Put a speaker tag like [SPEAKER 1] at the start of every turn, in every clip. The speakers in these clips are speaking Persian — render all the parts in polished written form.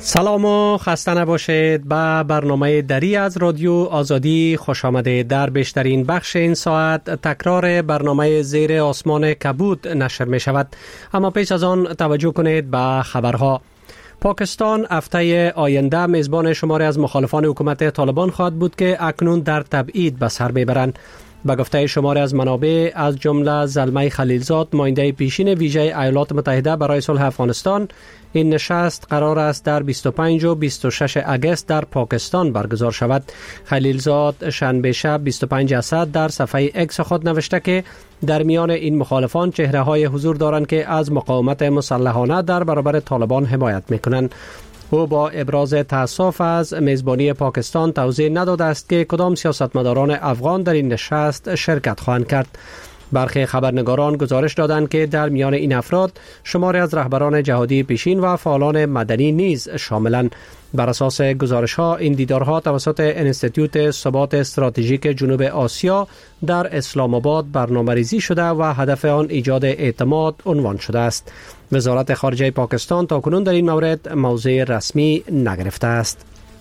[SPEAKER 1] سلام و خسته نباشید. به برنامه دری از رادیو آزادی خوش آمدید. در بیشترین بخش این ساعت تکرار برنامه زیر آسمان کبود نشر می شود، اما پیش از آن توجه کنید به خبرها. پاکستان هفته آینده میزبان شماری از مخالفان حکومت طالبان خواهد بود که اکنون در تبعید به سر میبرند. به گفته شماری از منابع از جمله زلمه خلیلزاد، نماینده پیشین ویژه ایالات متحده برای صلح افغانستان، این نشست قرار است در 25 و 26 اگست در پاکستان برگزار شود. خلیلزاد شنبه شب 25 اسد در صفحه اکس خود نوشته که در میان این مخالفان چهره های حضور دارند که از مقاومت مسلحانه در برابر طالبان حمایت میکنند. او با ابراز تأسف از میزبانی پاکستان توضیح نداده است که کدام سیاستمداران افغان در این نشست شرکت خواهند کرد. برخی خبرنگاران گزارش دادند که در میان این افراد شماری از رهبران جهادی پیشین و فعالان مدنی نیز شاملند. بر اساس گزارش ها این دیدارها توسط انستیتوت ثبات استراتژیک جنوب آسیا در اسلام آباد برنامه‌ریزی شده و هدف آن ایجاد اعتماد عنوان شده است. وزارت خارجه پاکستان تاکنون در این مورد موضع رسمی نگرفته است.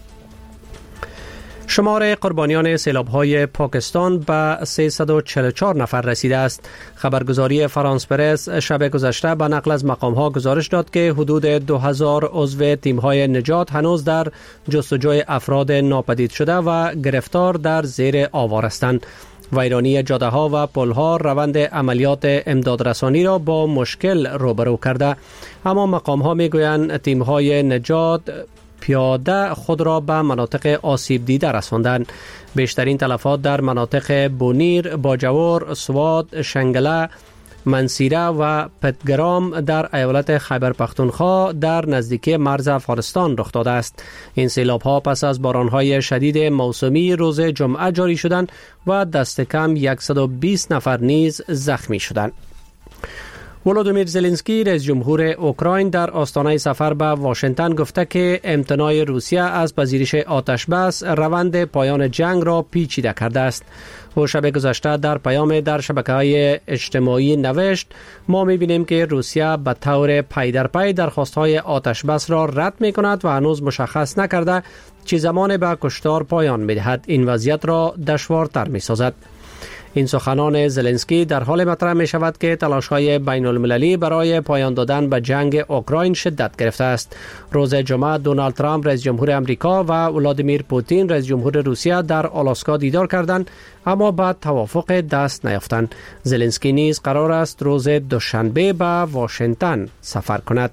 [SPEAKER 1] شمار قربانیان سیلاب‌های پاکستان به 344 نفر رسیده است. خبرگزاری فرانس پرس شب گذشته به نقل از مقام‌ها گزارش داد که حدود 2000 عضو تیم‌های نجات هنوز در جستجوی افراد ناپدید شده و گرفتار در زیر آوار هستند. ویرانی جاده‌ها و پل‌ها روند عملیات امدادرسانی را با مشکل روبرو کرده، اما مقام‌ها می‌گویند تیم‌های نجات پیاده خود را به مناطق آسیب دیده رساندند. بیشترین تلفات در مناطق بونیر، باجور، سواد، شنگله، منسیره و پتگرام در ایالت خیبر پختونخوا در نزدیکی مرز افغانستان رخ داده است. این سیلاب‌ها پس از باران‌های شدید موسمی روز جمعه جاری شدند و دست کم 120 نفر نیز زخمی شدند. ولودیمیر زلنسکی رئیس جمهور اوکراین در آستانه سفر به واشنگتن گفته که امتناع روسیه از پذیرش آتش بس روند پایان جنگ را پیچیده کرده است. او شب گذشته در پیام در شبکه‌های اجتماعی نوشت: ما می‌بینیم که روسیه به طور پی در پی درخواست‌های آتش بس را رد می‌کند و هنوز مشخص نکرده چه زمان به کشتار پایان می‌دهد. این وضعیت را دشوارتر می‌سازد. این سخنان زلنسکی در حال مطرح می شود که تلاش‌های بین المللی برای پایان دادن به جنگ اوکراین شدت گرفته است. روز جمعه دونالد ترامپ رئیس جمهور امریکا و ولادیمیر پوتین رئیس جمهور روسیه در آلاسکا دیدار کردند، اما بعد توافق دست نیافتند. زلنسکی نیز قرار است روز دوشنبه به واشنگتن سفر کند.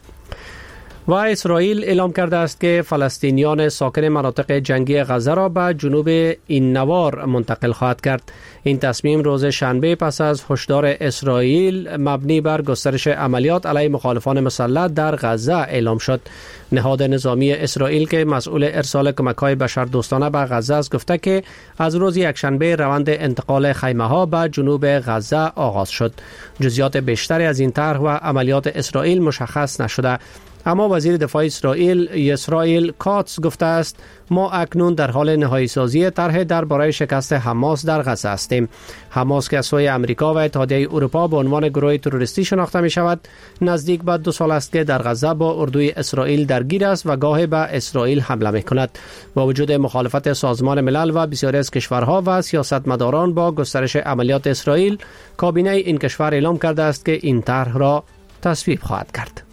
[SPEAKER 1] و اسرائیل اعلام کرده است که فلسطینیان ساکن مناطق جنگی غزه را به جنوب این نوار منتقل خواهد کرد. این تصمیم روز شنبه پس از هشدار اسرائیل مبنی بر گسترش عملیات علیه مخالفان مسلح در غزه اعلام شد. نهاد نظامی اسرائیل که مسئول ارسال کمک‌های بشردوستانه به غزه است گفته که از روز یکشنبه روند انتقال خیمه‌ها به جنوب غزه آغاز شد. جزئیات بیشتری از این طرح و عملیات اسرائیل مشخص نشده، اما وزیر دفاع اسرائیل کاتس گفته است: ما اکنون در حال نهایی سازی طرح درباره شکست حماس در غزه هستیم. حماس که از سوی امریکا و اتحادیه اروپا به عنوان گروه تروریستی شناخته می شود، نزدیک به 2 سال است که در غزه با اردوی اسرائیل درگیر است و گاهی به اسرائیل حمله می کند. با وجود مخالفت سازمان ملل و بسیاری از کشورها و سیاستمداران با گسترش عملیات اسرائیل، کابینه این کشور اعلام کرده است که این طرح را تصویب خواهد کرد.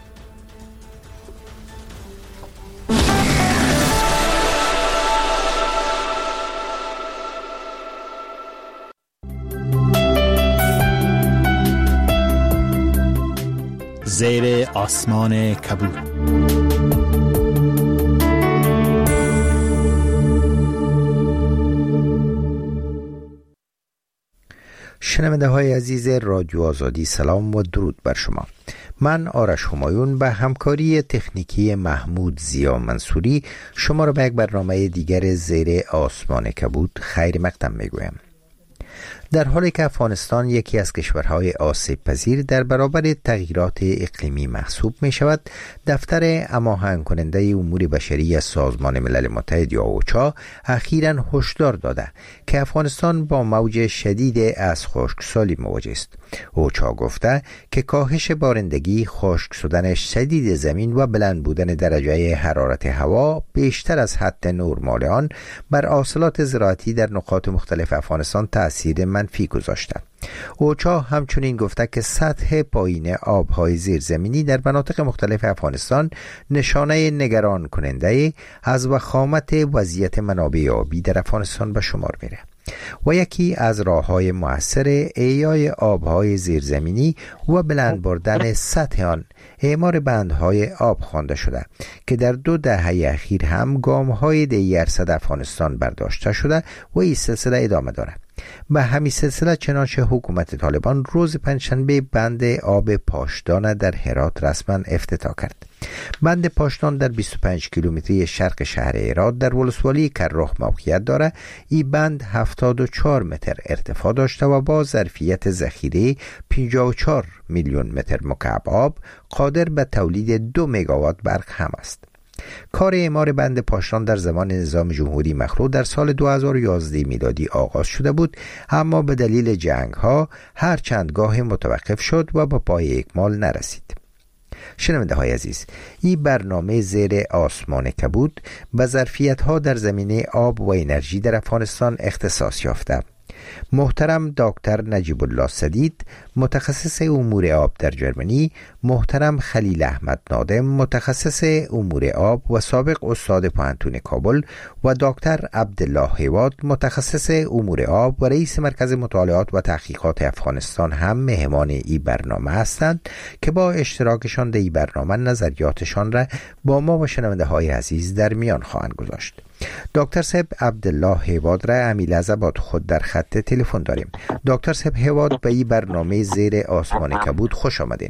[SPEAKER 2] زیر آسمان کبود.
[SPEAKER 3] شنونده های عزیز رادیو آزادی، سلام و درود بر شما. من آرش همایون به همکاری تکنیکی محمود زیا منصوری شما را به یک برنامه دیگر زیر آسمان کبود خیر مقدم میگویم. در حالی که افغانستان یکی از کشورهای آسیب پذیر در برابر تغییرات اقلیمی محسوب می شود، دفتر هماهنگ کننده امور بشری از سازمان ملل متحد یا اوچا اخیراً هشدار داده که افغانستان با موج شدید از خشکسالی مواجه است. اوچا گفته که کاهش بارندگی، خشک شدن شدید زمین و بلند بودن درجه حرارت هوا بیشتر از حد نرمال آن بر حاصلات زراعتی در نقاط مختلف افغانستان تأثیر منفی گذاشته. اوچا همچنین گفته که سطح پایین آبهای زیرزمینی در مناطق مختلف افغانستان نشانه نگران کننده از وخامت وضعیت منابع آبی در افغانستان به شمار میره و یکی از راه‌های مؤثر احیای آبهای زیرزمینی و بلند بردن سطح آن اعمار بندهای آب خوانده شده که در 2 دهه اخیر هم گام‌های دیرصد افغانستان برداشته شده و این سلسله ادامه دارد. به همین سلسله چنانچه حکومت طالبان روز پنجشنبه بند آب پاشدان در هرات رسما افتتاح کرد. بند پاشدان در 25 کیلومتری شرق شهر هرات در ولسوالی کرخ موقعیت دارد. این بند 74 متر ارتفاع داشته و با ظرفیت ذخیره 54 میلیون متر مکعب آب قادر به تولید 2 مگاوات برق هم است. کار اعمار بند پاشدان در زمان نظام جمهوری مخلوع در سال 2011 میلادی آغاز شده بود، اما به دلیل جنگ ها هر چند گاه متوقف شد و به پای اکمال نرسید. شنونده های عزیز، این برنامه زیر آسمان کبود به ظرفیت ها در زمینه آب و انرژی در افغانستان اختصاص یافته. محترم دکتر نجیب الله سدید، متخصص امور آب در جرمنی، محترم خلیل احمد نادم، متخصص امور آب و سابق استاد پوهنتون کابل و دکتر عبدالله هیواد، متخصص امور آب و رئیس مرکز مطالعات و تحقیقات افغانستان هم مهمان این برنامه هستند که با اشتراکشان در این برنامه نظریاتشان را با ما و شنونده های عزیز در میان خواهند گذاشت. دکتر صاحب عبدالله هیواد را امیل از بعد خود در خط تلفن داریم. دکتر صاحب هیواد، به این برنامه زیر آسمان کبود خوش آمدین.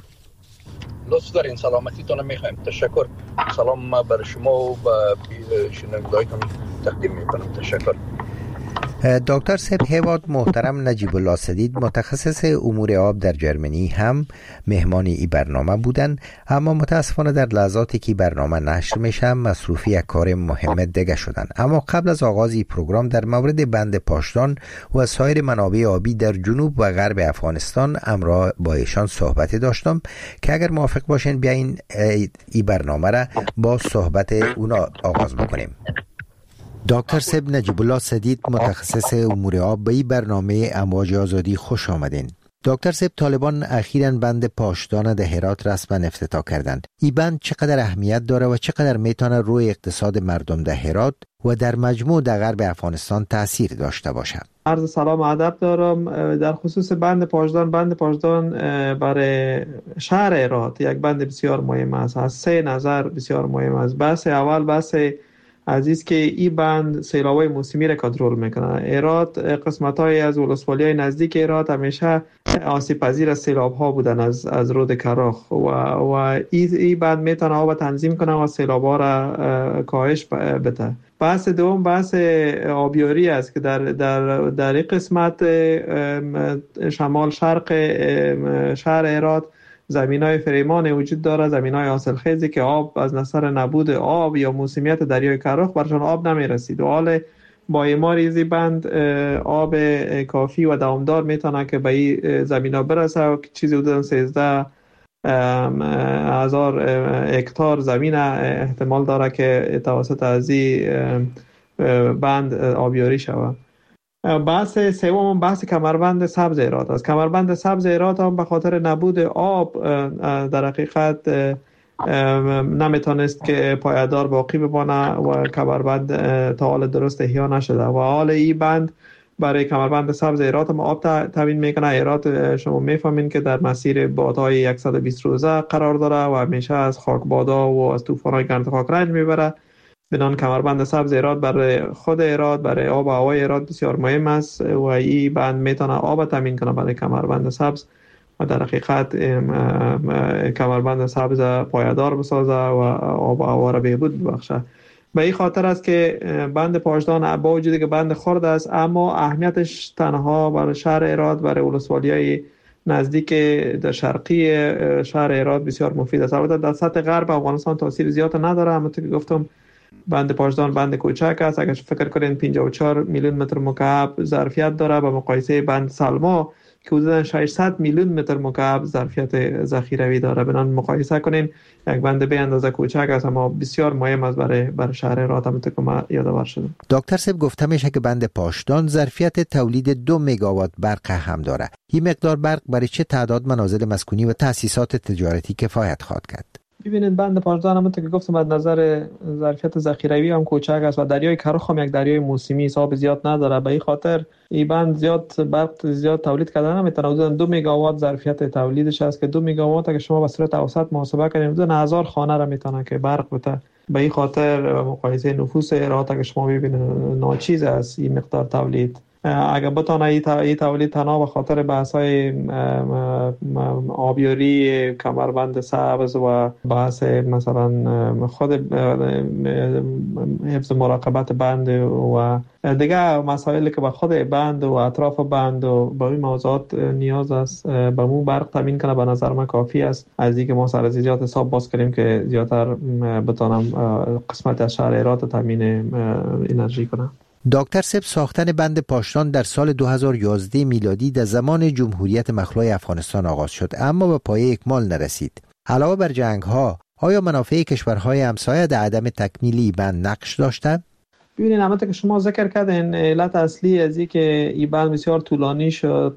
[SPEAKER 4] لطف دارین، سلامتیتون میخوایم. تشکر. سلام بر شما و به شنوندگانتون تقدیم میکنم. تشکر.
[SPEAKER 3] دکتر صاحب هیواد، محترم نجیب الله سدید، متخصص امور آب در جرمنی هم مهمان این برنامه بودن، اما متاسفانه در لحظاتی که برنامه نشر میشه مصروف یک کار مهم دیگه شدن. اما قبل از آغاز این پروگرام در مورد بند پاشدان و سایر منابع آبی در جنوب و غرب افغانستان همراه با ایشان صحبتی داشتم که اگر موافق باشین بیاین این برنامه را با صحبت اونا آغاز بکنیم. دکتر صاحب نجیب الله سدید، متخصص امور آب، به این برنامه امواج آزادی خوش آمدین. دکتر صاحب، طالبان اخیراً بند پاشدان در هرات رسما افتتاح کردند. این بند چقدر اهمیت داره و چقدر میتونه روی اقتصاد مردم در هرات و در مجموع در غرب افغانستان تاثیر داشته باشه؟
[SPEAKER 5] عرض سلام و ادب دارم. در خصوص بند پاشدان برای شهر هرات یک بند بسیار مهم است. از 3 نظر بسیار مهم است. بحث اول بحث عزیز که این بند سیلاب‌های موسمی را کنترل میکنه. هرات، قسمت‌های از ولسوالی‌های نزدیک هرات همیشه آسیب پذیر از سیلاب‌ها بودن از رود کرخ و این بند میتونه آب تنظیم کنه و سیلاب‌ها را کاهش بده. بحث دوم بحث آبیاری است که در این قسمت شمال شرق شهر هرات زمینای فریمان وجود داره، زمینای حاصلخیزی که آب از نظر نبود آب یا موسمیت دریای کرخ برشان آب نمیرسید و حال با اعمار این بند آب کافی و دوامدار میتونه که به این زمینا برسه و چیزی حدود 13,000 هکتار زمین احتمال داره که توسط از این بند آبیاری شود. بحث سوم بحث کمربند سبز هرات است. کمربند سبز هرات هم به خاطر نبود آب در حقیقت نمیتونست که پایدار باقی بمانه و کمربند تا حال درست احیا نشده و حال این بند برای کمربند سبز هرات هم آب تامین میکنه. هرات شما میفهمین که در مسیر بادهای 120 روزه قرار داره و همیشه از خاک بادا و از طوفان‌های گرد خاک رنج میبره. بنان کمربند سبز هرات برای خود هرات، برای آب و هوای هرات بسیار مهم است و این بند میتونه آب تامین کنه برای کمربند سبز و در حقیقت کمربند سبز پایدار بسازه و آب و هوا را بهبود ببخشه. به این خاطر است که بند پاشدان با وجودی که بند خرد است اما اهمیتش تنها برای شهر هرات، برای ولسوالی‌های نزدیک در شرقی شهر هرات بسیار مفید است. البته در سطح غرب افغانستان تاثیر زیاد نداره، همونطور که گفتم بند پاشدان بند کوچک است. اگر فکر کنین 54 میلیون متر مکعب ظرفیت داره به مقایسه بند سلما که حدوداً 600 میلیون متر مکعب ظرفیت ذخیروی داره. بنابراین مقایسه کنین یک بند به اندازه کوچک است اما بسیار مهم است برای شهر هرات. همونطور که ما یادآور شدم
[SPEAKER 3] دکتر صاحب گفته میشه که بند پاشدان ظرفیت تولید 2 مگاوات برق هم داره. این مقدار برق برای چه تعداد منازل مسکونی و تأسیسات تجارتی کفایت خواهد کرد؟
[SPEAKER 5] ببینید بند پاشدان همونطور که گفتم از نظر ظرفیت ذخیروی هم کوچک است و دریای کرخ هم یک دریای موسمی حساب زیاد نداره. به این خاطر این بند زیاد تولید کردن نمیتونه. حدود 2 مگاوات ظرفیت تولیدش است که 2 مگاوات اگه شما به صورت اوسط محاسبه کنید حدود 1000 خانه را میتونه که برق بده. به این خاطر مقایسه نفوس هرات اگه شما ببینید ناچیز است این مقدار تولید. اگر بتونه این تولید تنها به خاطر بحث‌های آبیاری کمربند سبز و بحث مثلا خود حفظ مراقبت بند و دیگه مسائلی که به خود بند و اطراف بند و با این موضوعات نیاز است به مو برق تامین کنه به نظر من کافی است. از اینکه ما سر از زیاد حساب باز کنیم که زیادتر بتونم قسمت از شهر هرات تامین انرژی کنه.
[SPEAKER 3] دکتر صاحب ساختن بند پاشدان در سال 2011 میلادی در زمان جمهوریت مخلوع افغانستان آغاز شد اما به پایه اکمال نرسید. علاوه بر جنگ‌ها آیا منافع کشورهای همسایه در عدم تکمیلی بند نقش داشتند؟
[SPEAKER 5] ببینید همونطور که شما ذکر کردین علت اصلی از این که این بند بسیار طولانی شد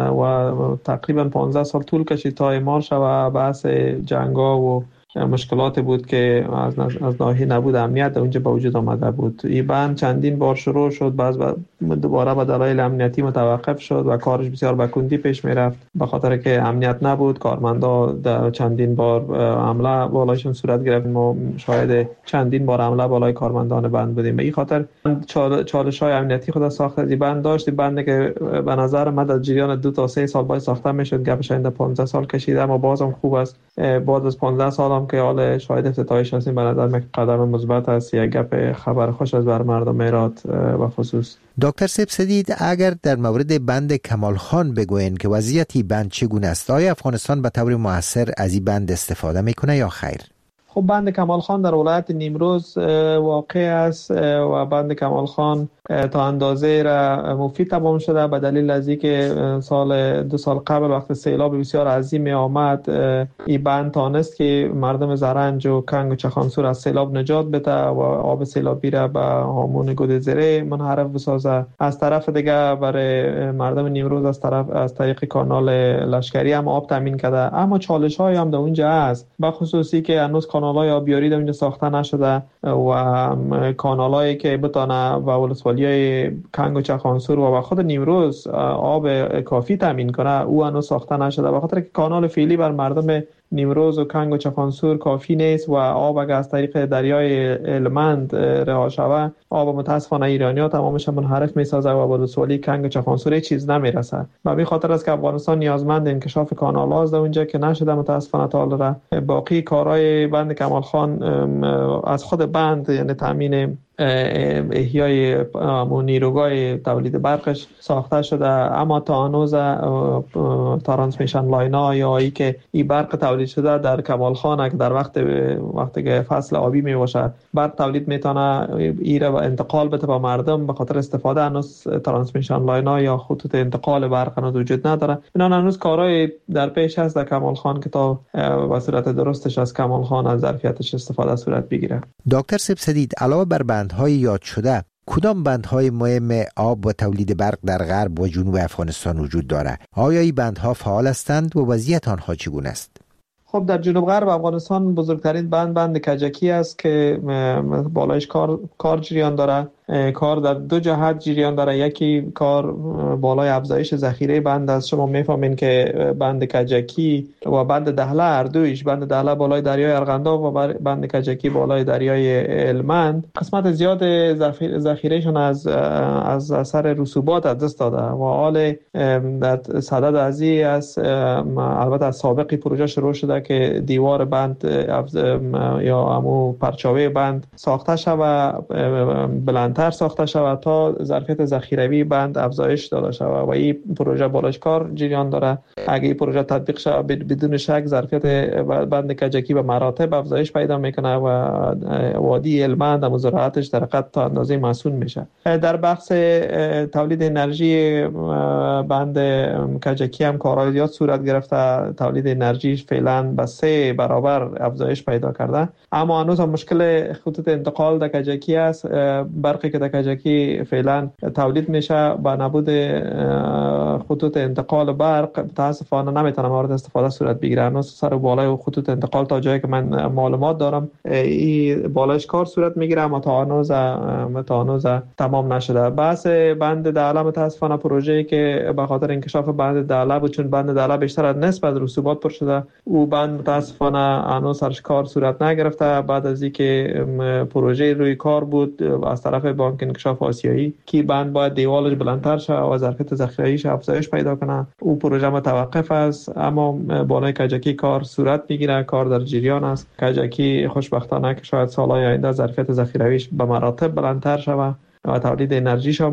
[SPEAKER 5] و تقریبا 15 سال طول کشید تا اعمال شود بحث جنگ‌ها و مشکلات بود که از ناحیه نبود امنیت اونجا به وجود آمده بود. این بند چندین بار شروع شد باز دوباره به دلایل امنیتی متوقف شد و کارش بسیار به کندی پیش میرفت به خاطر که امنیت نبود. کارمندا چندین بار حمله بالایشون صورت گرفت. ما شاهد چندین بار حمله بالای کارمندان بند بودیم. به این خاطر چالش‌های امنیتی خود ساخت از این بند داشت. این بند که به نظر من در جریان 2 تا 3 سال باید ساخته میشد گپش اند 15 سال کشید اما بازم خوب است. بعد از 15 سال که حال شاهد افتتاحش هستیم به نظر من قدم مثبت است. یک گپ خبر خوش از بر مردم هرات و خصوص.
[SPEAKER 3] دکتر صاحب سدید اگر در مورد بند کمال خان بگوین که وضعیت بند چگونه است؟ آیا افغانستان به طور مؤثر از این بند استفاده میکنه یا خیر؟
[SPEAKER 5] خب بند کمال خان در ولایت نیمروز واقع است و بند کمال خان تا اندازه را مفید تمام شده به دلیل از اینکه 2 سال قبل وقت سیلاب بسیار عظیم آمد این بند تانست که مردم زرنج و کنگ و چخانسور از سیلاب نجات بده و آب سیلابی را به هامون گودزره منحرف بسازه. از طرف دیگه برای مردم نیمروز از طریق کانال لشکری هم آب تامین کرده. اما چالش‌های هم در اونجا هست به خصوصی که هنوز کانال‌های آبیاری در اونجا ساخته نشده و کانال‌هایی که بتونه و ولسوالیای کنگ و چخانسور و خود نیمروز آب کافی تامین کنه او هنوز ساخته نشده به خاطر که کانال فعلی بر مردم نیمروز و کنگ و چخانسور کافی نیست و آب اگر از طریق دریای هلمند رها شود آب متاسفانه ایرانی‌ها تمامش منحرف می‌سازه و به ولسوالی کنگ و چخانسور هیچ چیز نمیرسه. به این خاطر است که افغانستان نیازمند انکشاف کانال‌ها است اونجا که نشده متاسفانه تا حالا. باقی کارهای بند کمال خان از خود بند یعنی تامین احیای نیروگاه تولید برقش ساخته شده اما تا هنوز ترانسمیشن لاینا یا ای که این برق تولید شده در کمال خان که در وقتی که فصل آبی می باشه برق تولید میتونه ایره و انتقال بده به مردم به خاطر استفاده هنوز ترانسمیشن لاینا یا خطوط انتقال برق هنوز وجود نداره. اینا هنوز کارهای در پیش هست در کمال خان که تا به صورت درستش از کمال خان از ظرفیتش استفاده صورت بگیره.
[SPEAKER 3] دکتر صاحب سدید علاوه بر بندهای یاد شده کدام بندهای مهم آب و تولید برق در غرب و جنوب افغانستان وجود داره؟ آیا این بندها فعال هستند و وضعیت آنها چگونه است؟
[SPEAKER 5] خب در جنوب غرب افغانستان بزرگترین بند کجکی است که بالایش کار جریان داره. کار در دو جهت جریان داره. یکی کار بالای افزایش ذخیره بند است. شما میفهمین که بند کجکی و بند دهله هر دویش، بند دهله بالای دریای ارغنداب و بند کجکی بالای دریای هلمند قسمت زیاد ذخیرهشون از اثر رسوبات از دست داده و حال در صدد ازی است. البته از سابقی پروژه شروع شده که دیوار بند یا همو پرچاوه بند ساخته شود، بلندتر ساخته شود تا ظرفیت ذخیروی بند افزایش داده شود و این پروژه بالاش کار جریان داره. اگه این پروژه تطبیق شود بدون شک ظرفیت بند کجکی به مراتب افزایش پیدا میکنه و وادی هلمند هم زراعتش در حقیقت تا اندازه مسئول میشه. در بخش تولید انرژی بند کجکی هم کارهای زیاد صورت گرفته. تولید انرژیش فعلا به 3 برابر افزایش پیدا کرده، اما هنوز هم مشکل خطوط انتقال در کجکی است. برقی که در کجکی فعلا تولید میشه با نبود خطوط انتقال برق متاسفانه نمیتونه مورد استفاده صورت بگیره. هنوز سر و بالای خطوط انتقال تا جایی که من معلومات دارم این بالایش کار صورت میگیره، اما تا هنوز تمام نشده. بحث بند دهله متاسفانه پروژه‌ای که به خاطر انکشاف بند دهله بود، چون بند دهله بیشتر از نصف از رسوبات پر شده، او بند متاسفانه هنوز سرش کار صورت نگرفته. بعد از اینکه پروژه روی کار بود از طرف بانک انکشاف آسیایی که بند باید دیوالش بلندتر شه و ظرفیت ذخیره‌ایش افزایش پیدا کنه، او پروژه متوقف است. اما بالای کجکی کار صورت میگیره، کار در جریان است. کجکی خوشبختانه که شاید سالهای آینده ظرفیت ذخیره‌ایش به مراتب بلندتر شود و تولید انرژیش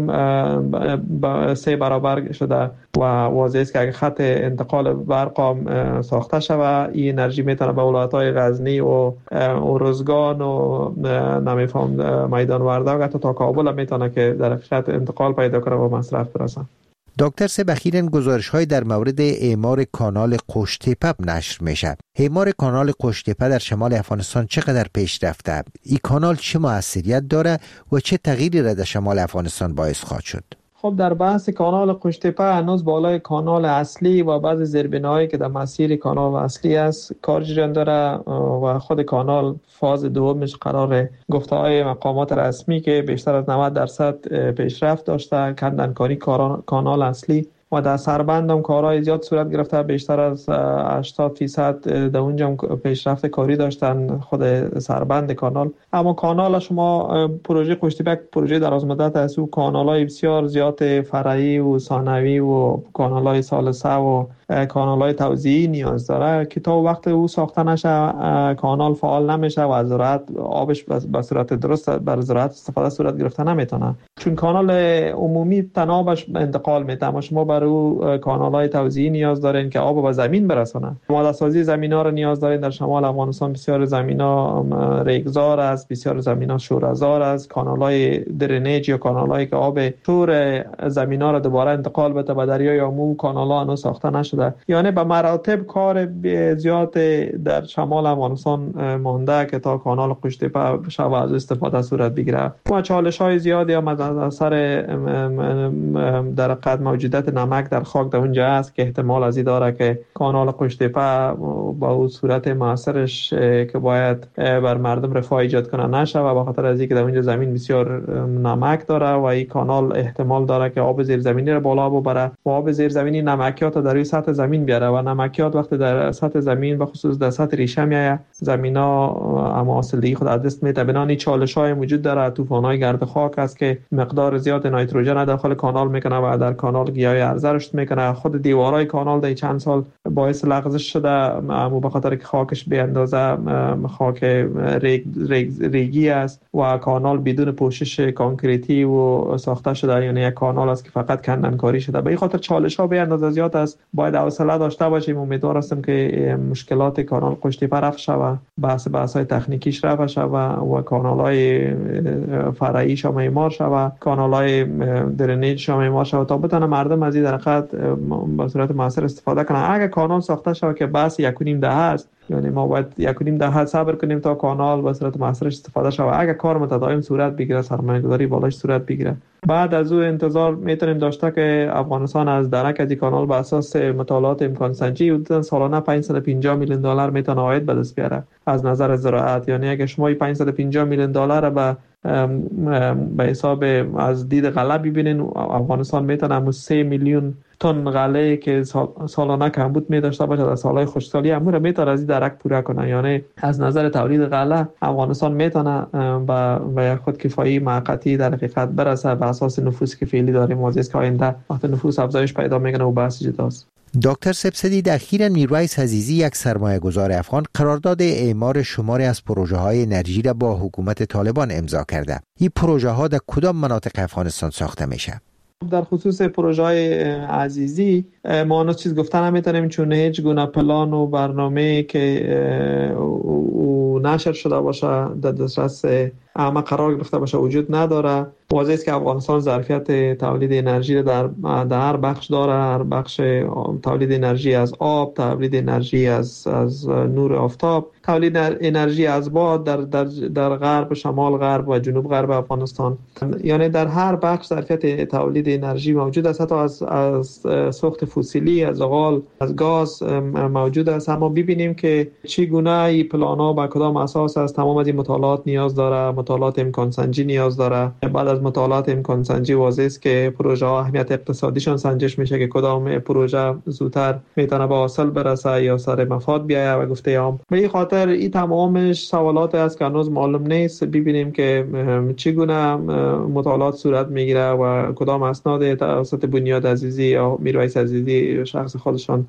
[SPEAKER 5] هم 3 برابر شده و واضح است که اگه خط انتقال برق ساخته شود این انرژی میتونه به ولایت‌های غزنی و روزگان و نمیفهم میدان وردگ حتی تا کابل میتونه که در خط انتقال پیدا کنه و مصرف برسه.
[SPEAKER 3] دکتر سبخیرن گزارش‌های در مورد اعمار کانال قوش‌تپه نشر میشه. اعمار کانال قوش‌تپه در شمال افغانستان چقدر پیش رفته؟ این کانال چه موثریت داره و چه تغییری را در شمال افغانستان باعث خواهد شد؟
[SPEAKER 5] خب در بحث کانال قوش‌تپه هنوز بالای کانال اصلی و بعضی زیربناهایی که در مسیر کانال اصلی است کار جریان داره و خود کانال فاز دومش قرار گفته‌های مقامات رسمی که بیشتر از 90% پیشرفت داشته کندنکاری کانال اصلی و در سربند هم کارهای زیاد صورت گرفته. بیشتر از 80% در اونجا پیشرفت کاری داشتن خود سربند کانال. اما کانال شما پروژه قوش‌تپه پروژه دراز مدت است. او کانال‌های بسیار زیاد فرعی و ثانوی و کانال‌های ثالثه و کانال‌های توزیعی نیاز داره که تا وقت او ساخته نشه کانال فعال نمیشه و زراعت آبش به صورت درست بر زراعت استفاده صورت گرفته نمیتونه، چون کانال عمومی تنابش انتقال میده. اما شما بر او کانال‌های توزیعی نیاز دارین که آب به زمین برسونه. آماده سازی زمینا رو نیاز دارین. در شمال افغانستان بسیار زمینا ریگزار است، بسیار زمینا شوره‌زار است. کانال‌های درنیج یا کانال‌هایی که آب شور زمینا رو دوباره انتقال بده به دریای آمو کانال‌ها هنوز ساخته نشده. یعنی به مراتب کار زیاد در شمال افغانستان مانده که تا کانال قوش‌تپه شب از استفاده صورت بگیره و چالش‌های زیادی هم از اثر در حقیقت موجودیت نمک در خاک در اونجا است که احتمال از این داره که کانال قوش‌تپه با اون صورت موثرش که باید بر مردم رفاه ایجاد کنه نشه و به خاطر از اینکه در اونجا زمین بسیار نمک داره و این کانال احتمال داره که آب زیرزمینی رو بالا ببره و آب زیرزمینی نمکیات در روی سطح زمین بیاره و نمکیات وقتی در سطح زمین و خصوص در سطح ریشه میایه زمینا اما اصلی خود از دست میده. بنابراین چالش‌های موجود داره. طوفان‌های گرد خاک است که مقدار زیاد نیتروژن داخل کانال میکنه و در کانال گیاه عرضه رشد میکنه. خود دیوارهای کانال در چند سال باعث لغزش شده اما به خاطر که خاکش به اندازه خاک ریگی است و کانال بدون پوشش کانکریتی و ساخته شده، یعنی یک کانال است که فقط کندنکاری شده. به این خاطر چالش‌ها به اندازه زیاد است. باید حوصله داشته باشیم. امیدوار هستم که مشکلات کانال قوش‌تپه رفع شود، بحث‌های تکنیکیش رفع شود و کانال‌های فرعیش هم اعمار شود، کانال‌های درنیج هم اعمار شود تا بتونه مردم از این درخت به صورت موثر استفاده کنن. اگه کانال ساخته شود که بس 1.5 دهه است، یعنی ما باید 1.5 دهه صبر کنیم تا کانال به صورت موثرش استفاده شود. اگه کار متداوم صورت بگیره، سرمایه‌گذاری بالاش صورت بگیره، بعد از او انتظار میتونیم داشته که افغانستان از درک از این کانال به اساس مطالعات امکان سنجی حدود سالانه 550 میلیون دلار میتونه عاید به دست بیاره از نظر زراعت. یعنی اگه شما 550 میلیون دلار به به حساب از دید غله ببینین افغانستان میتونه 3 میلیون تن غله که سالانه کمبود می داشته باشه در سالهای خشکسالی امور میتونه از این درک پوره کنه. یعنی از نظر تولید غله افغانستان میتونه به خودکفایی موقتی در حقیقت برسه به اساس نفوسی که فعلی داریم. واضحه است که آینده وقت نفوس افزایش پیدا میکنه و بحث جداست.
[SPEAKER 3] دکتر سبسدی، اخیراً میرویس عزیزی یک سرمایه‌گذار افغان قرارداد اعمار شماری از پروژه‌های انرژی را با حکومت طالبان امضا کرده. این پروژه‌ها در کدام مناطق افغانستان ساخته میشه؟
[SPEAKER 5] در خصوص پروژه‌های عزیزی ما هنوز چیز گفتن نمیتونیم، چون هیچ گونه پلان و برنامه که نشر شده باشه در دسترس عامه قرار گرفته باشه وجود نداره. واضحه است که افغانستان ظرفیت تولید انرژی در هر بخش داره. هر بخش تولید انرژی از آب، تولید انرژی از نور آفتاب، تولید انرژی از باد در غرب، شمال غرب و جنوب غرب افغانستان. یعنی در هر بخش ظرفیت تولید انرژی موجود است. حتی از سوخت فسیلی، از غال، از گاز موجود است. اما ببینیم که چگونه این پلان‌ها با کدام اساس است. تمام از این مطالعات نیاز داره، مطالعات امکان سنجی نیاز داره. بعد از مطالعات امکان سنجی واضح است که پروژه ها اهمیت اقتصادیشان سنجش میشه که کدام پروژه زودتر میتونه به حاصل برسه یا سر مفاد بیایه و گفته هم. به این خاطر این تمامش سوالات است که هنوز معلوم نیست. ببینیم که چگونه مطالعات صورت میگیره و کدام اسناد توسط بنیاد عزیزی یا میرویس عزیزی شخص خودشان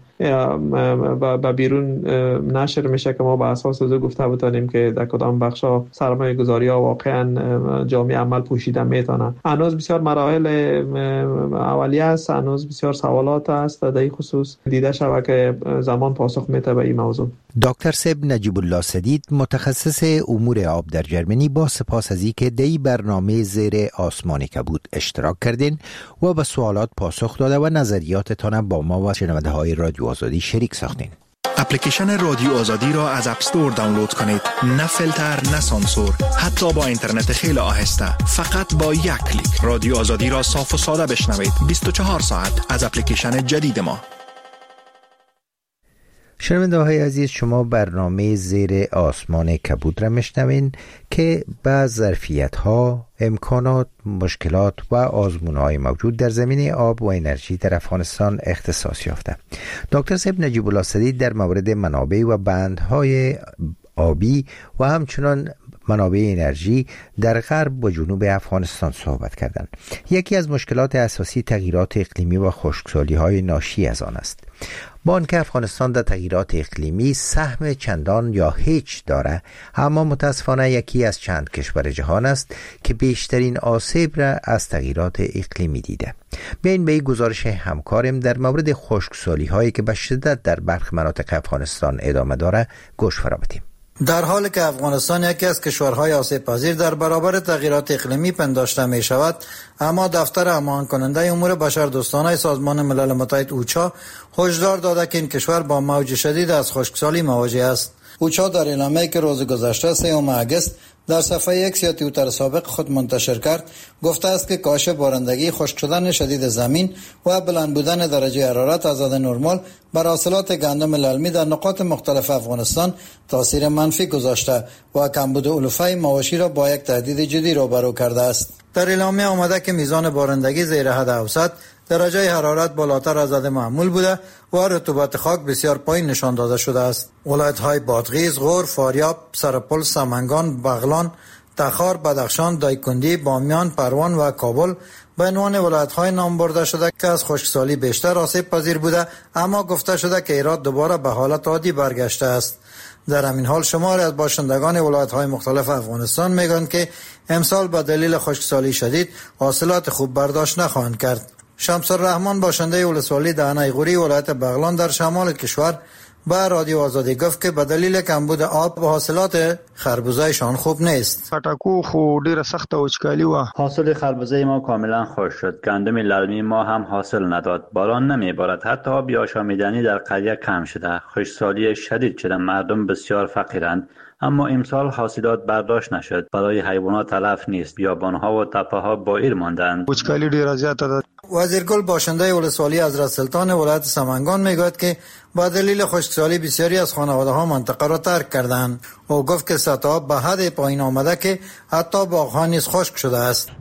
[SPEAKER 5] به بیرون نشر میشه که ما به اساس از گفته بتونیم که در کدام بخشا سرمایه گذاری ها واقعا جامعه عمل پوشیده میتونه. هنوز بسیار مراحل اولیه است، هنوز بسیار سوالات است در این خصوص. دیده شود که زمان پاسخ میده به این موضوع.
[SPEAKER 3] دکتر سب نجیب الله سدید، متخصص امور آب در جرمنی، با سپاس از اینکه در این برنامه زیر آسمان کبود اشتراک کردین و به سوالات پاسخ داده و نظریاتتان با ما و شنونده های رادیو آزادی شریک ساختین.
[SPEAKER 6] اپلیکیشن رادیو آزادی را از اپ استور دانلود کنید. نه فیلتر، نه سانسور، حتی با اینترنت خیلی آهسته. فقط با یک کلیک رادیو آزادی را صاف و ساده بشنوید. 24 ساعت از اپلیکیشن جدید ما.
[SPEAKER 3] شنونده های عزیز، شما برنامه زیر آسمان کبود را میشنوین که با ظرفیت ها، امکانات، مشکلات و آزمون های موجود در زمینه آب و انرژی در افغانستان اختصاص یافته. دکتر سب نجیب الله سدید در مورد منابع و بندهای آبی و همچنان منابع انرژی در غرب و جنوب افغانستان صحبت کردند. یکی از مشکلات اساسی تغییرات اقلیمی و خشکسالی های ناشی از آن است. با آنکه افغانستان در تغییرات اقلیمی سهم چندان یا هیچ داره، اما متاسفانه یکی از چند کشور جهان است که بیشترین آسیب را از تغییرات اقلیمی دیده. بیاین به این گزارش همکارم در مورد خشکسالی هایی که به شدت در برخی مناطق افغانستان ادامه داره گوش فرا بدیم.
[SPEAKER 7] در حالی که افغانستان یکی از کشورهای آسیب پذیر در برابر تغییرات اقلیمی پنداشته می شود، اما دفتر هماهنگ کننده امور بشردوستانه سازمان ملل متحد اوچا هشدار داده که این کشور با موج شدید از خشکسالی مواجه است. اوچا در اعلامیه‌ای که روز گذشته 3 آگوست در صفحه ایکس یا توییتر سابق خود منتشر کرد گفته است که کاهش بارندگی، خشک شدن شدید زمین و بلند بودن درجه حرارت از حد نرمال بر حاصلات گندم للمی در نقاط مختلف افغانستان تاثیر منفی گذاشته و کمبود علوفه مواشی را با یک تهدید جدی روبرو کرده است. در اعلامیه آمده که میزان بارندگی زیر حد اوسط، درجه حرارت بالاتر از حد معمول بوده و رطوبت خاک بسیار پایین نشان داده شده است. ولایت‌های بادغیس، غور، فاریاب، سرپل، سمنگان، بغلان، تخار، بدخشان، دایکندی، بامیان، پروان و کابل به عنوان ولایت‌های نام برده شده که از خشکسالی بیشتر آسیب پذیر بوده، اما گفته شده که هرات دوباره به حالت عادی برگشته است. در همین حال شماری از باشندگان ولایت‌های مختلف افغانستان میگویند که امسال به دلیل خشکسالی شدید حاصلات خوب برداشت نخواهند کرد. شمس الرحمن باشنده ولسوالی دهنه غوری ولایت بغلان در شمال کشور با رادیو آزادی گفت که به دلیل کمبود آب حاصلات خربوزه‌شان خوب نیست.
[SPEAKER 8] پټاکو خو ډیره سخته وچکالي و.
[SPEAKER 9] حاصل خربوزه ما کاملا خشک شد. گندم للمی ما هم حاصل نداد. باران نمیبارد. حتی آب آشامیدنی در قریه کم شده. خشکسالی شدید شده. مردم بسیار فقیرند. اما امسال حاصلات برداشت نشد. برای حیوانات تلف نیست. بیابان‌ها و تپه‌ها بائر ماندند.
[SPEAKER 8] وچکالي ډیره زیاته ده.
[SPEAKER 7] وزیرگل باشنده ولسوالی حضرت سلطان ولایت سمنگان میگوید که با دلیل خشکسالی بسیاری از خانواده ها منطقه را ترک کردند. او گفت که سطح آب به حد پایین آمده که حتی باغ‌ها نیز خشک شده است.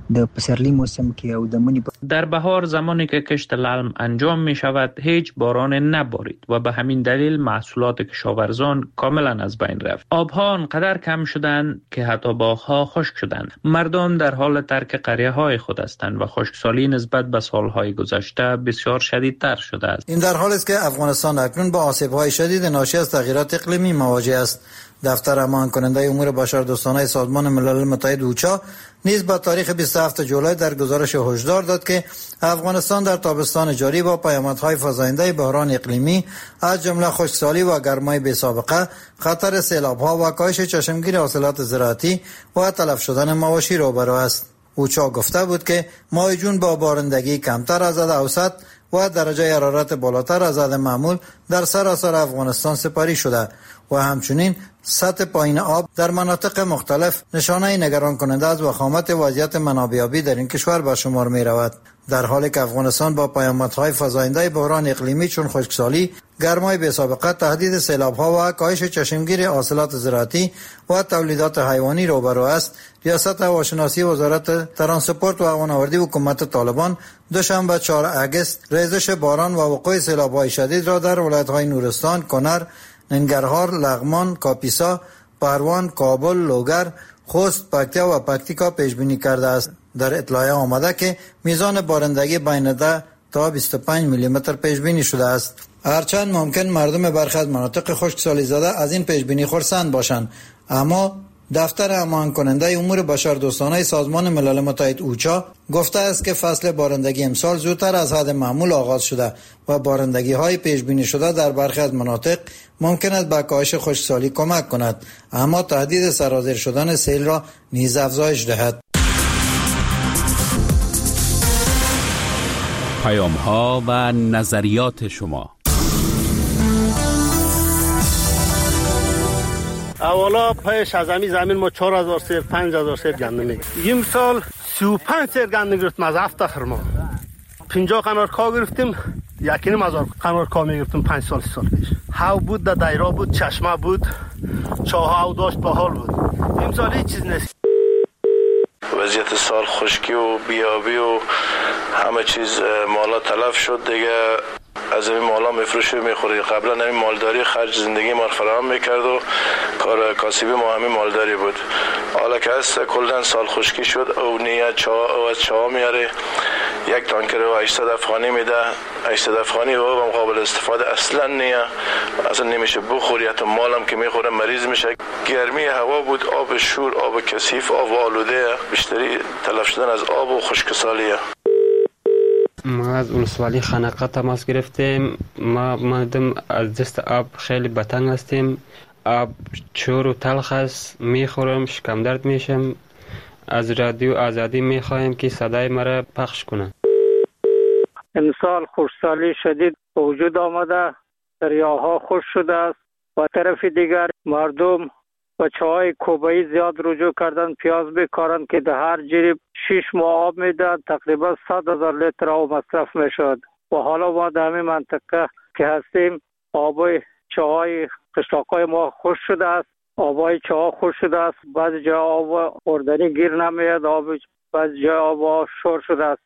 [SPEAKER 10] در بهار زمانی که کشت للم انجام می شود هیچ باران نبارید و به همین دلیل محصولات کشاورزان کاملا از بین رفت. آبها انقدر کم شدند که حتی باغ‌ها خشک شدند. مردم در حال ترک قریه‌های خود هستند و خشکسالی نسبت به سالهای گذشته بسیار شدیدتر شده است.
[SPEAKER 7] این در حالی است که افغانستان اکنون با آسیب‌های شدید ناشی از تغییرات اقلیمی مواجه است. دفتر همان کننده امور بشردوستانه سازمان ملل متحد اوچا نیز با تاریخ 27 جولای در گزارش هشدار داد که افغانستان در تابستان جاری با پیامدهای فزاینده بحران اقلیمی از جمله خشکسالی و گرمای بی‌سابقه، خطر سیلاب‌ها و کاهش چشمگیر حاصلات زراعتی و تلف شدن مواشی روبرو است. اوچا گفته بود که ماه جون با بارندگی کمتر از حد اوسط و درجه حرارت بالاتر از حد معمول در سراسر افغانستان سپاری شده و همچنین سطح پایین آب در مناطق مختلف نشانه نگران کننده از وخامت وضعیت منابع آبی در این کشور به شمار می رود. در حالی که افغانستان با پیامدهای فزاینده بحران اقلیمی چون خشکسالی، گرمای بی‌سابقه، تهدید سیلاب‌ها و کاهش چشمگیر حاصلات زراعتی و تولیدات حیوانی روبرو است، ریاست هواشناسی وزارت ترانسپورت و هوانوردی حکومت طالبان دوشنبه 4 اگست ریزش باران و وقوع سیلاب‌های شدید را در ولایت‌های نورستان، کنر، ننگرهار، لغمان، کاپیسا، پروان، کابل، لوگر، خوست، پکتیا و پکتیکا پیش بینی کرده است. در اطلاع آمده که میزان بارندگی بین 10 تا 25 میلی متر پیش بینی شده است. هرچند ممکن مردم برخی از مناطق خشکسالی زده از این پیش بینی خرسند باشند، اما دفتر هماهنگ کننده امور بشردوستانه سازمان ملل متحد اوچا گفته است که فصل بارندگی امسال زودتر از حد معمول آغاز شده و بارندگی های پیش بینی شده در برخی از مناطق ممکن است به کاهش خشکسالی کمک کند، اما تهدید سرازیر شدن سیل را نیز افزایش دهد.
[SPEAKER 11] پیام ها و نظریات شما.
[SPEAKER 12] اولا پیش از زمین ما 4000 سیر 5000 سیر گندم میگیریم. سال 35 سیر گندم گرفتیم از هفت اخر ما 50 قنار کا گرفتیم، 1,500 قنار کا میگرفتیم 5 سال پیش. هاو بود، در دایره بود، چشمه بود، چاه هاو داشت، باحال بود. امسال هیچ چیز نیست.
[SPEAKER 13] وضعیت سال خشکی و بیابی و همه چیز مالا تلف شد دیگه. از این مالا میفروشی میخوری. قبلا همین مالداری خرج زندگی ما فراهم میکرد و کار کاسبی ما همین مالداری بود. حالا که هست کلن سال خشکی شد او نیه چاه از چاه میاره، یک تانکر و 800 افغانی میده. 800 افغانی و قابل استفاده اصلا نیه، اصلا نمیشه بخوری. حتی مالم که میخوره مریض میشه. گرمی هوا بود، آب شور، آب کثیف، آب آلوده، بیشتری تلف شدن از آب و خشکسالیه.
[SPEAKER 14] ما از ولسوالی خنقه تماس گرفتیم. ما مردم از دست آب خیلی بتنگ هستیم. آب چور و تلخ است، میخورم شکم درد میشم. از رادیو آزادی میخوایم که صدای مرا پخش کنه.
[SPEAKER 15] امسال خشکسالی شدید به وجود آمده، دریاها خشک شده است. و طرف دیگر مردم و چاهای کوبایی زیاد رجوع کردن، پیاز بکارن که در هر جریب 6 ماه آب میداد، تقریبا 100,000 لیتر آب مصرف میشد. و حالا ما در همین منطقه که هستیم آبای چاهای قشلاقای ما خشک شده است. آبای چاه خشک شده است. بعضی جا آب خوردنی گیر نمیاد، بعضی جا آب شور شده است.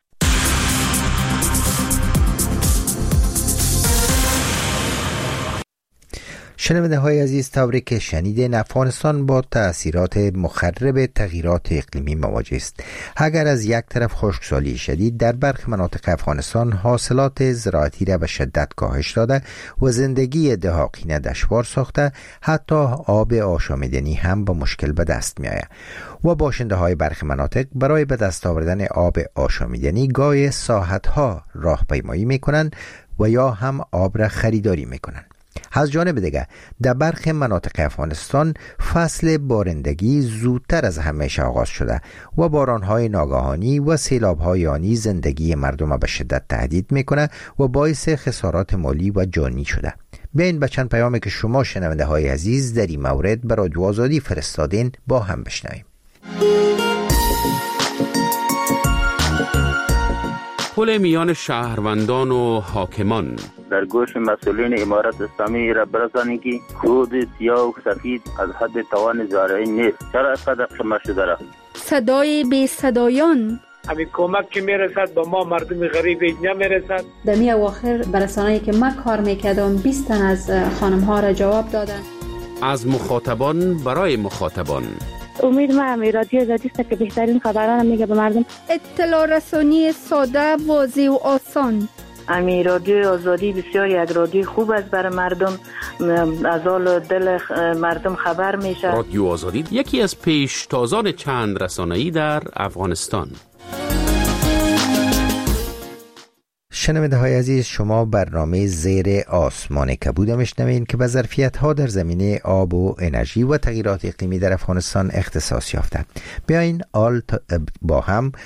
[SPEAKER 3] شنونده های عزیز، طوری که شنیدین افغانستان با تأثیرات مخرب تغییرات اقلیمی مواجه است. اگر از یک طرف خشکسالی شدید در برخی مناطق افغانستان حاصلات زراعتی را به شدت کاهش داده و زندگی دهاقینه دشوار ساخته، حتی آب آشامیدنی هم با مشکل به دست می آید و باشنده های برخی مناطق برای به دست آوردن آب آشامیدنی گاهی ساعتها راهپیمایی می کنند و یا هم آب را خریداری می کنند. از جانب دیگر در برخی مناطق افغانستان فصل بارندگی زودتر از همیشه آغاز شده و بارانهای ناگهانی و سیلابهای آنی زندگی مردم به شدت تهدید میکنه و باعث خسارات مالی و جانی شده. بیاین به چند پیامی که شما شنونده های عزیز در این مورد برای رادیو آزادی فرستادین با هم بشنویم.
[SPEAKER 11] پل میان شهروندان و حاکمان.
[SPEAKER 16] در گوش مسئولین امارت اسلامی را برسانید که کود سیاه و سفید از حد توان زارعین نیست. چرا اینقدر شما شده را؟
[SPEAKER 17] صدای بی صدایان.
[SPEAKER 18] همین کمک که میرسد با ما مردم غریب نمیرسد.
[SPEAKER 19] در می اواخر برسانه‌ای که من کار میکردم 20 تن از خانم ها را جواب دادن.
[SPEAKER 11] از مخاطبان برای مخاطبان.
[SPEAKER 20] امید ما رادیو آزادی است که بهترین خبران میگه به مردم.
[SPEAKER 17] اطلاع رسانی ساده، واضح و آسان.
[SPEAKER 21] امی رادیو آزادی بسیار یک رادیو خوب است برای مردم، از حال دل مردم خبر میشه.
[SPEAKER 11] رادیو آزادی یکی از پیشتازان چند رسانه‌ای در افغانستان.
[SPEAKER 3] شنونده های عزیز، شما برنامه زیر آسمان کبود میشنوین که به ظرفیت‌ها در زمینه آب و انرژی و تغییرات اقلیمی در افغانستان اختصاص یافته. بیاین با هم